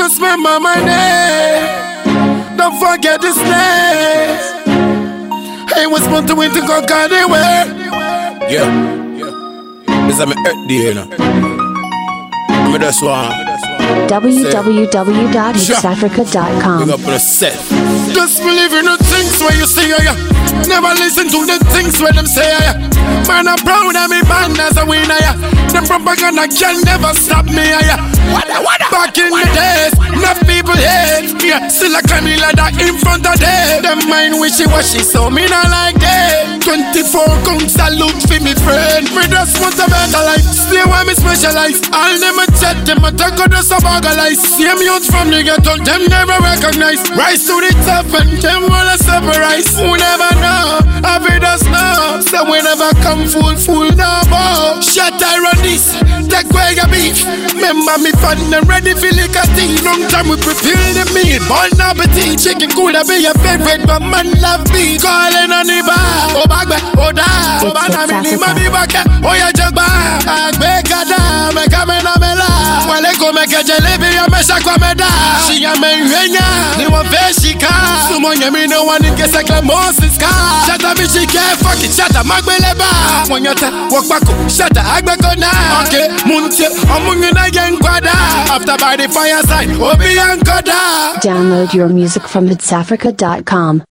Just remember my name. Don't forget this name. I was born to win to conquer the world. Yeah. This is my earth day, you know. I'm just one. www.hitsafrica.com. Big up on yourself. Just believe in the things where you say, yeah. Never listen to the things where them say, yeah. Man, I'm proud of me band as a winner, yeah. Them propaganda can never stop me, yeah. Back in the days, enough people hate, yeah. Still I climb the ladder in front of them. Them mind wishy-washy, so me not like them. 24 come salute for me friend. Me just want a better life, stay where me specialize. All them a chat, them a talk of the suburban. Same youth from the ghetto, them never recognize. Rise to the top and them wanna separate. Who never know, I be just know. So we never come full now, boy. Shut I run this, take away your beef. Remember me fun and ready for lick a thing. Long time we prepare the meal. Bon appetit, chicken could be your favorite, but man love beef. Calling on the bar, oh back, oh da, oh banana, me mami back, oh ya jog back. Make a da, make a mena mela. Wale go make a jalebi, ya mesha kwa meda. She a me renya, ni wa veshika. Sumonye me no one in case I claim Moses car. Shata me she care, fuck it, shata magbeleba. Monyata, walk back, shata agbeko na. Okay, munche, omunye na gen kwada. After by the fireside, obi ankoda. Download your music from hitsafrica.com.